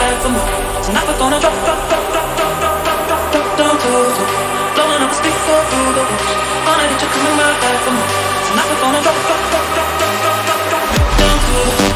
back for more. Tonight we're gonna drop, drop, drop, drop, drop, drop, drop, drop, drop down to the floor. Blowing up a speaker through the walls. Gonna hit you coming right back for more. Tonight we're gonna drop, drop, drop, drop, drop, drop, drop, drop down to the floor.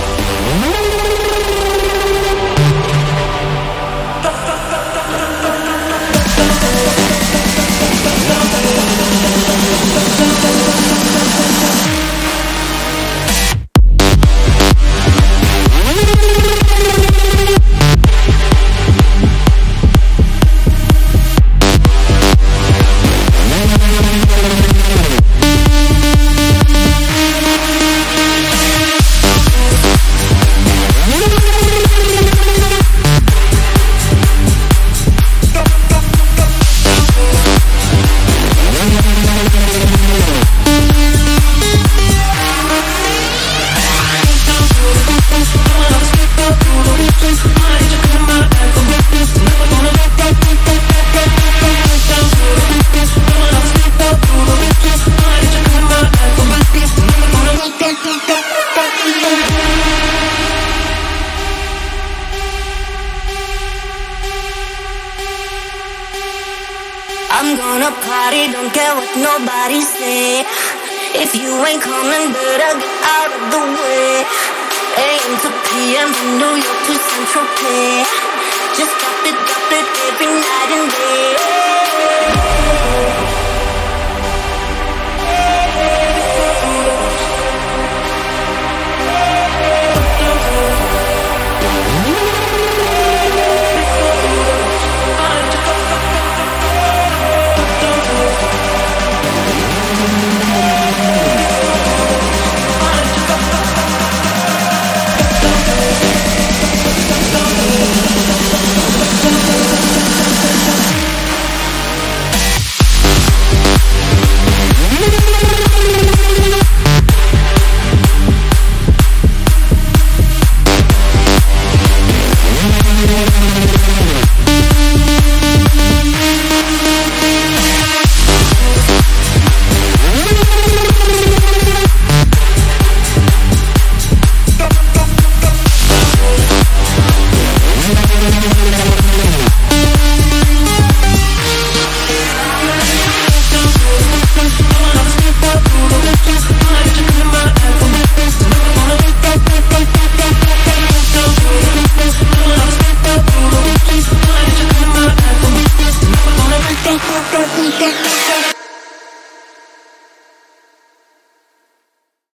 I'm gonna party, don't care what nobody say. If you ain't coming, better get out of the way. AM to PM, from New York to Central Pay. Just drop it every night and day. Thank you.